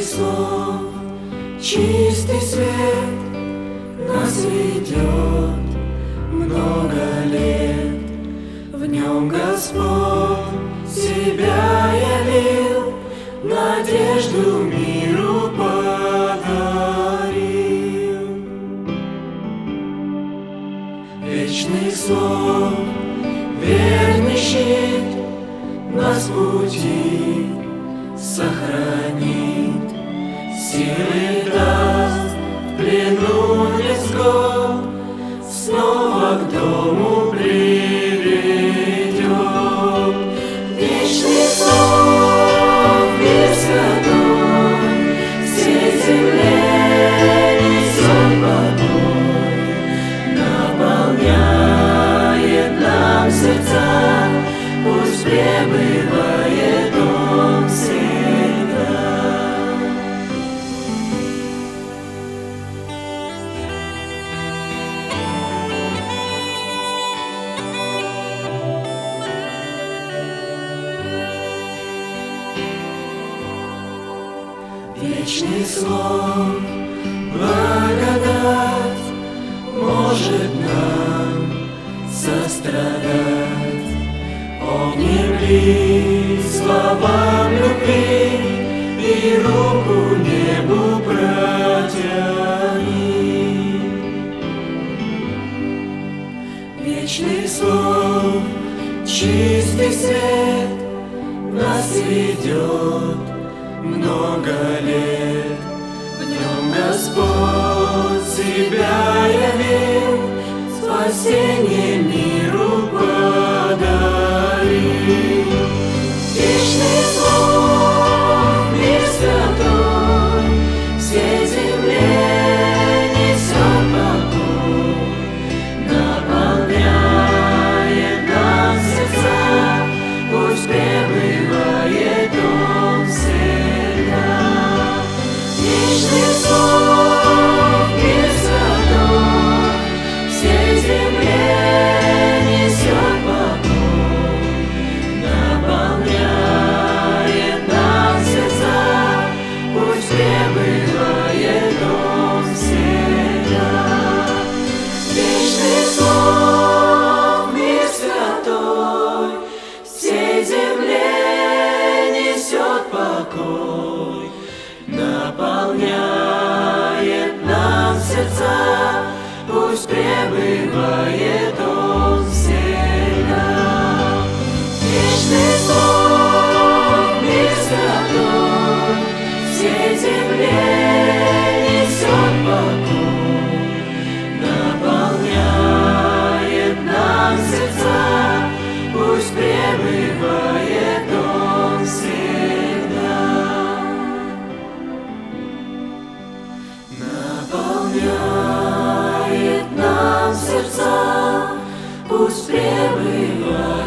слов, чистый свет нас ведет много лет. В нем Господь себя явил, надежду миру подарил. Вечный слов, верный щит нас пути сохранит, силы даст в плену невзгод, снова к дому приведет. Вечный слов, мир святой, всей земле несет покой, наполняет нам сердца, пусть пребывает Он всегда. Вечный слов, благодать может нам сострадать. Обними словам любви и руку небу протяни. Вечный слов, чистый свет нас ведет много лет. В нем Господь себя явил, спасение миру подарил. Вечный слов, мир святой, всей земле несет покой, наполняет нам сердца, пусть пребывает Он всегда. Вечный слов, мир святой, всей земле несет покой, наполняет нам сердца, пусть пребывает Он всегда. Вечный слов, мир святой, всей земле несет покой, наполняет нам сердца, пусть пребывает Он всегда. Вечный слов, мир святой, всей земле несет покой, наполняет нам сердца, пусть пребывает Он всегда. Наполняет нам сердца, пусть пребывает